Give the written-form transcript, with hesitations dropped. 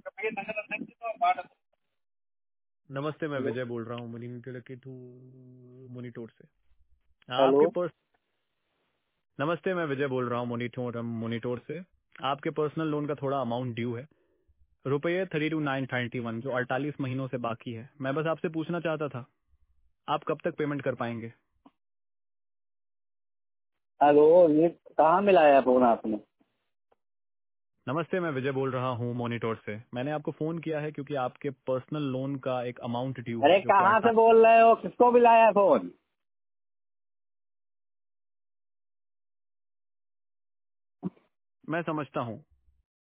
नमस्ते, मैं हेलो। विजय बोल रहा हूँ मोनीटोर से। हेलो। आपके पर्स नमस्ते, मैं विजय बोल रहा हूँ मोनीटोर से। आपके पर्सनल लोन का थोड़ा अमाउंट ड्यू है, रुपये 32,991, जो 48 महीनों से बाकी है। मैं बस आपसे पूछना चाहता था, आप कब तक पेमेंट कर पाएंगे? हेलो, ये कहाँ मिलाया फोन आपने? नमस्ते, मैं विजय बोल रहा हूँ मोनीटोर से। मैंने आपको फोन किया है क्योंकि आपके पर्सनल लोन का एक अमाउंट ड्यू है अरे जो कि कहाँ से 48। बोल रहे हो? किसको मिलाया फोन? मैं समझता हूँ,